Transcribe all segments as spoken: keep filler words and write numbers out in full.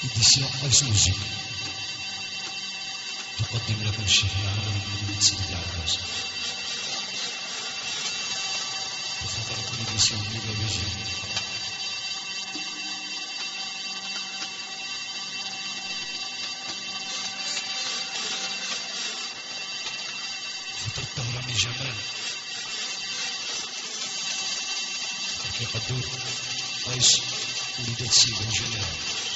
إديسيون هاوس ميوزيك تقدم لكم الشيخ يعمر بن سيدي عباس وخطركم إديسيون ليبا بيجي خطر الطهراني جمال تركي قدور قيس وليدات سيدي وجلال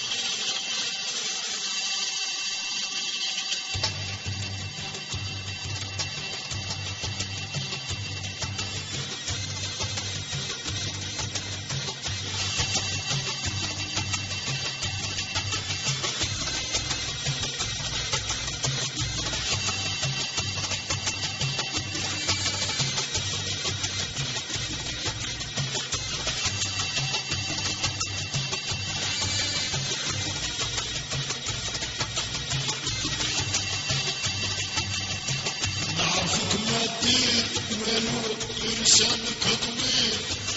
لسانك طويل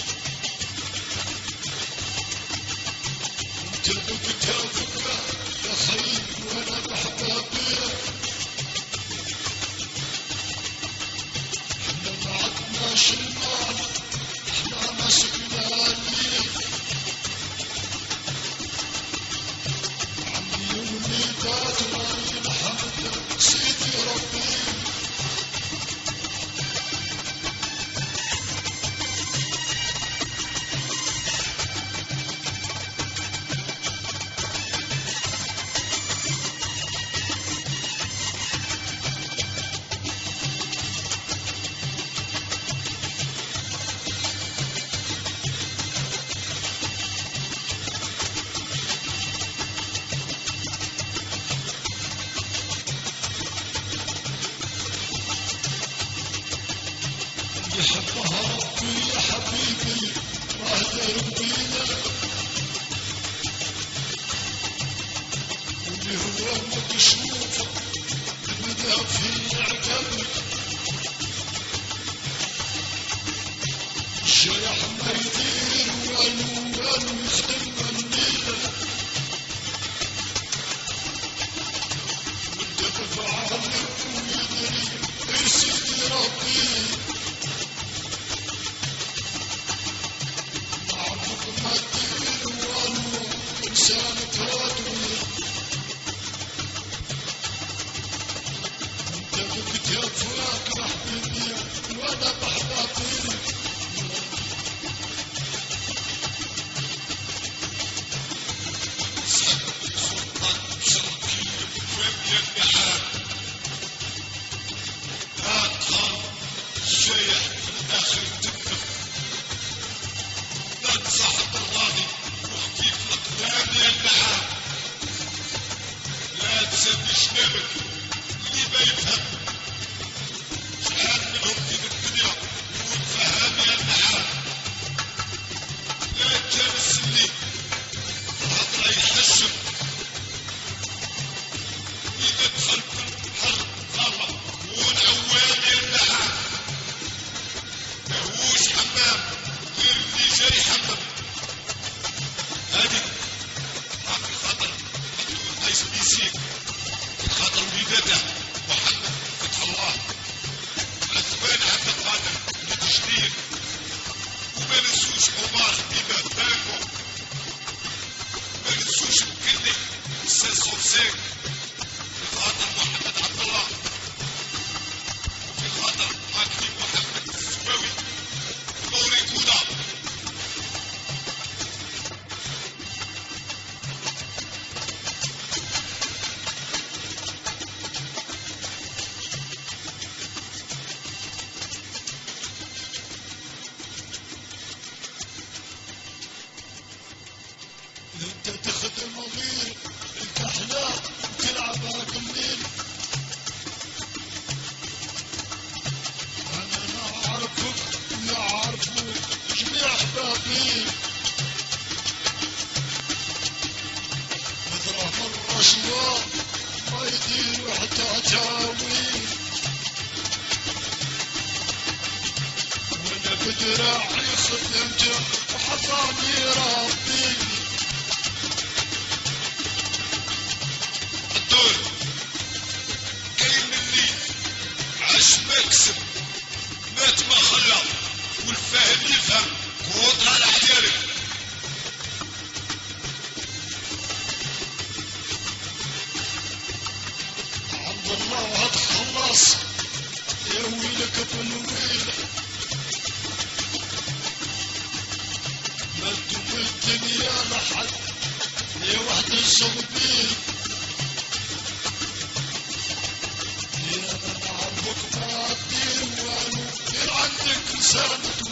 تلقى كتافك يا خير وانا بحبابك احنا ما عدناش المال احنا مسكنا ليك عمي وليدات غالي محمد سيدي ربي يحبها ربي يا حبيبي واهدى ربينا واللي هو مكشوف بدا في عقبك الشيح ما يدير والو والو يخدم النيلة والدفع عليك ويدري يا سيدي ربي لسانك طويل انت بكتافك يا حبيبي وانا بحبابك سلطان شرقي وابن البحار لا تخاف الشيح في الاخر تكتب لا تصاحب الراضي يا البحار لا تسد شنبك اللي بيفهم شحال منهم في الدنيا والفهام يا البحار لا تجالس اللي الهضرة يحشم إذا دخلت الحرب ضربة ونعوان يا البحار ماهوش حمام غير اللي جاي حمام هادي بيسيك خاطر وليداته محمد فتح الله الأثمان عبد القادر لتجديد وما ننسوش عمر حبيبة بانكو ما ننسوش مكني أستاذ خمسان في خاطر محمد عبد الله في خاطر حاكمي محمد السباوي موري كودا انت تخدم غير الكحلة وتلعب هاك الليل انا نعرفك ونعرفوا جميع احبابي نضرب الرشوة ما يديروا حتى تاويل وانا بدراعي خدمته وحفاني ربي الدور كاين اللي عاش ما كسب مات ما خلى والفاهم يفهم وطلع العيالك عبد الله هتخلص يا ويلك بالويل ما تدوم الدنيا لحد يا واحد الصغبيل يا من عمك ما دير والو دير عندك لسانك